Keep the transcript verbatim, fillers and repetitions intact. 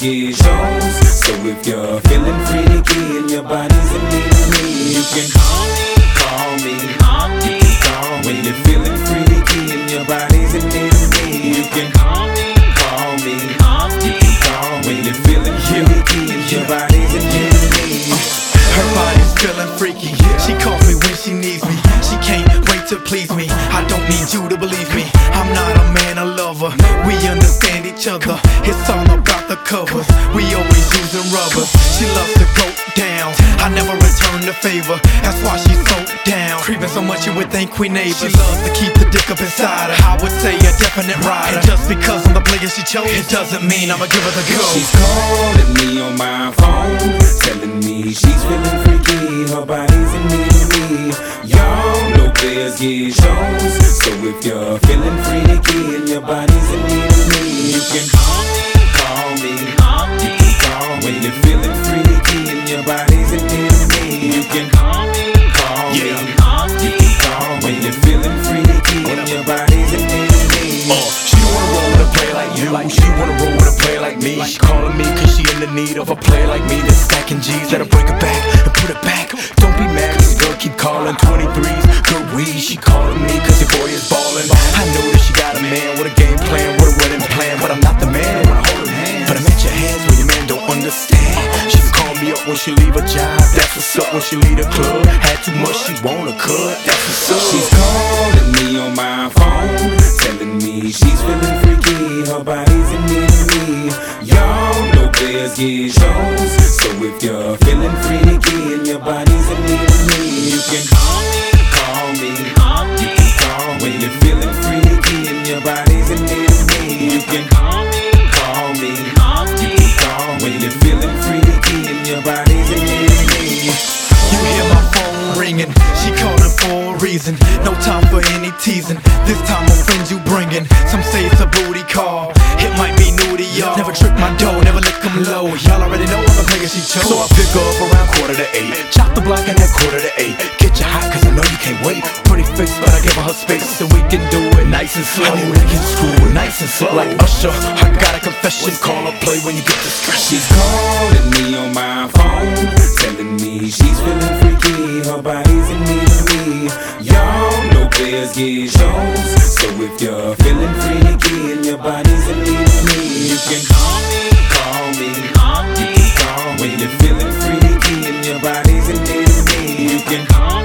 get yours. So if you're feeling freaky and your body's in need of me, you can call me, call me, call me, call me. When you're feeling freaky and your body's in need of me, you can call me, call me, call me, call me. When you're feeling freaky and your body's in need of me. Her body's feeling freaky. She calls me when she needs me. She can't wait to please me. I don't need you to believe me. I'm not a man, a lover. We understand each other. It's all about the covers. We always using rubbers. She loves to go down. I never return the favor. That's why she's so down. Creeping so much you would think we neighbors. She loves to keep the dick up inside her. I would say a definite rider. And just because I'm the player she chose, it doesn't mean I'ma give her the go. She's calling me on my phone, telling me she's feeling freaky. Her body's in need of me. Y'all know players get shows. So if you're feeling freaky and your body's in need of me, you can call me, call me, call me, call me. When you're feeling freaky and your body's in need of me, you can call me, call me, call me, call me. When you're feeling freaky and your body's in need of me. Uh, she don't wanna roll with a player like you. She wanna roll with a player like me. She calling me cause she in the need of a player like me. That's stacking G's, that'll break her back and put her back. Don't be mad cause the girl keep calling. Twenty-threes, good weed. She calling me cause your boy is ballin'. I know that she got a man with a game plan, with a wedding plan, but I'm not the man. But I'm at your hands when your man don't understand. She can call me up when she leave a job. That's what's up. When she leave the club, had too much she wanna cut. That's what's up. She's calling me on my phone, telling me she's feeling freaky. Her body's in need of me. Y'all know players get shows. So if you're feeling freaky and your body's in need of me, you can call me, call me, call me, call me. When you're feeling freaky and your body's in need of me, you can call me, call me, call me, call me. When you're feeling freaky and your body's in need of me. You hear my phone ringing, she calling for a reason. No time for any teasing. This time my friends you bringing. Some say it's a booty call. It might be new to y'all. Never trick my dough, never lick them low. Y'all already know I'm the player she chose. So I pick her up around quarter to eight. Chop the block at that quarter to eight. Get you hot cause I know you can't wait. Pretty face but I give her her space so we can do it nice and slow. We can screw it nice and slow. Like Usher, I got a confession. Call or play when you get distressed. She's calling me on my phone, telling me she's feeling freaky. Her body's in need of me. Y'all know players get shows. So if you're feeling freaky and your body's in need of me, you can call me, call me, call me, call me. When you're feeling freaky and your body's in need of me, you can call me.